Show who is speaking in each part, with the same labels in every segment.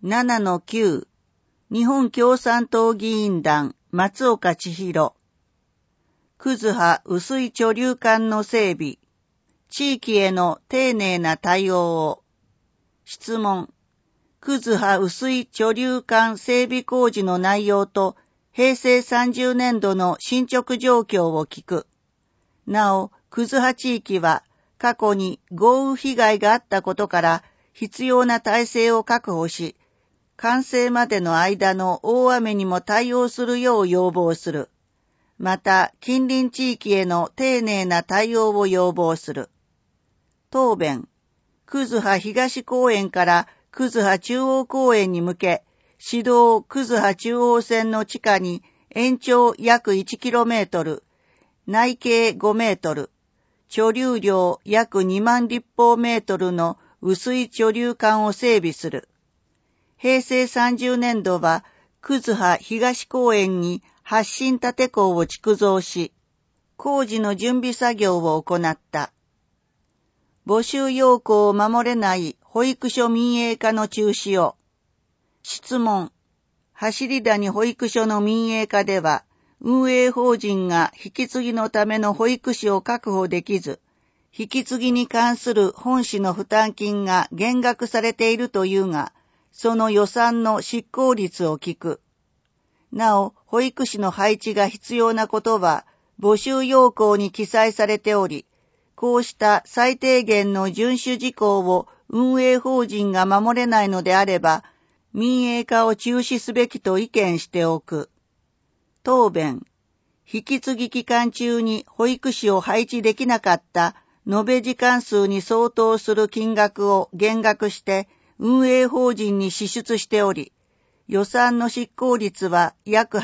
Speaker 1: 7-9 日本共産党議員団松岡千尋クズハ薄い貯留管の整備地域への丁寧な対応を質問クズハ薄い貯留管整備工事の内容と平成30年度の進捗状況を聞く。なお、クズハ地域は過去に豪雨被害があったことから必要な体制を確保し、完成までの間の大雨にも対応するよう要望する。また、近隣地域への丁寧な対応を要望する。答弁、クズハ東公園からクズハ中央公園に向け、市道クズハ中央線の地下に延長約 1km、内径5メートル、貯留量約2万立方メートルの薄い貯留管を整備する。平成30年度は、クズハ東公園に発進建構を築造し、工事の準備作業を行った。募集要項を守れない保育所民営化の中止を。質問。走り谷保育所の民営化では、運営法人が引き継ぎのための保育士を確保できず、引き継ぎに関する本市の負担金が減額されているというが、その予算の執行率を聞く。なお、保育士の配置が必要なことは、募集要項に記載されており、こうした最低限の遵守事項を運営法人が守れないのであれば、民営化を中止すべきと意見しておく。答弁。引き継ぎ期間中に保育士を配置できなかった延べ時間数に相当する金額を減額して運営法人に支出しており、予算の執行率は約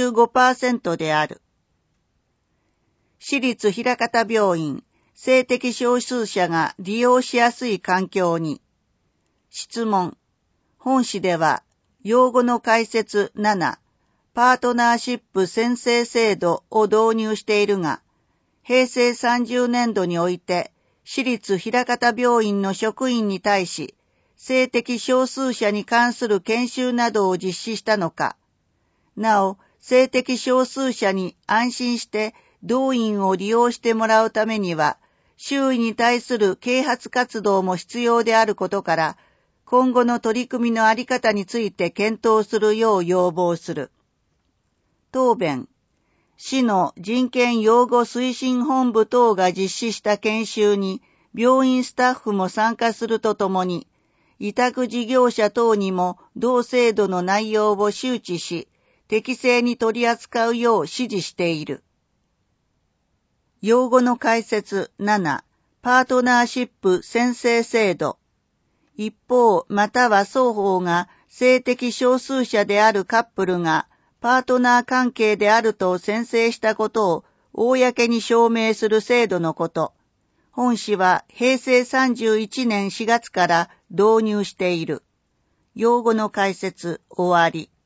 Speaker 1: 85% である。私立枚方病院、性的少数者が利用しやすい環境に。質問。本市では、用語の解説7、パートナーシップ宣誓制度を導入しているが、平成30年度において、私立枚方病院の職員に対し、性的少数者に関する研修などを実施したのか。なお、性的少数者に安心して同院を利用してもらうためには、周囲に対する啓発活動も必要であることから、今後の取り組みのあり方について検討するよう要望する。答弁。市の人権擁護推進本部等が実施した研修に病院スタッフも参加するとともに、委託事業者等にも同制度の内容を周知し、適正に取り扱うよう指示している。用語の解説7、パートナーシップ宣誓制度。一方、または双方が性的少数者であるカップルがパートナー関係であると宣誓したことを公に証明する制度のこと。本市は平成31年4月から導入している。用語の解説終わり。